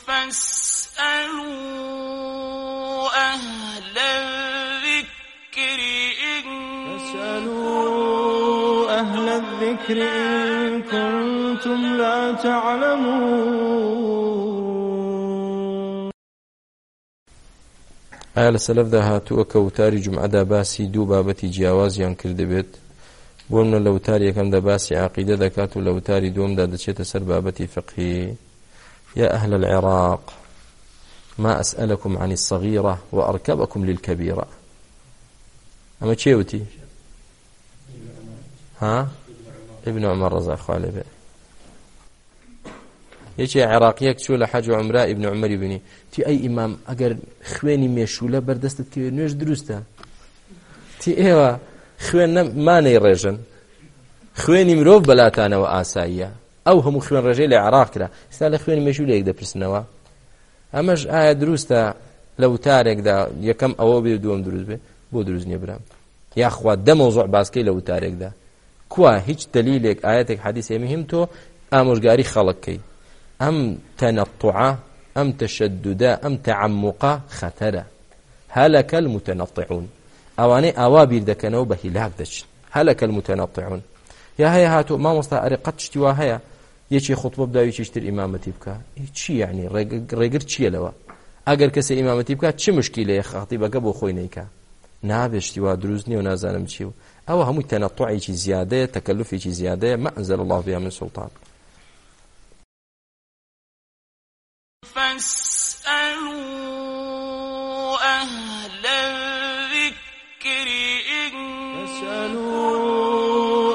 فاسألوا أهل الذكر إن كنتم لا تعلمون. آل سلف ذا هاتو كوتاري جمعة دا باسي دو بابتي جياوازيان كردبت بومنا لوتاري كم دا باسي عقيدة دكاتو لوتاري دوم دا دشيت سر بابتي فقهي. يا أهل العراق ما أسألكم عن الصغيرة وأركبكم للكبيرة. أما تشيوتي ها ابن عمر رضي الله عنه يجي عراقيك شو لحج عمراء ابن عمر بني تي أي إمام أجر خواني مشولة بردستت كي نيش درسته تي إيوه خوان ما نيرجن خواني مروف بلاتانا وآسايا أو هم خوان رجال عراق كلا استال خواني مشولة يقدر برسنوا أماش آية درسته لو تارك دا يكم أوابي دوم دروس به بو دروس نيبرام يا أخوات ده موضوع باسكي لو تارك ده كوا هیچ دليلك آياتك حديث مهم تو آموزگاری خلق كي أم تنطعة أم تشددا أم تعمقا خطرة هلك المتنطعون أواني أوابير دكنو بهلاك دش هلك المتنطعون يا هيا هاتو ما مصطفى أرقت اشتوا هيا يشي خطبة بدا يشتر إمامتي بكا شي يعني ريقر شي لوا أجر كسي إمامتي بكا شي مشكلة يا خطيبة قبو خوينيكا نابشتوا دروزني ونازانم شيو أو هم تنطعي شي زيادة تكلفي شي زيادة ما أنزل الله بها من سلطان. فاسألوا أهل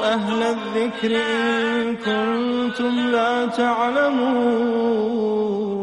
الذكر إن كنتم لا تعلمون.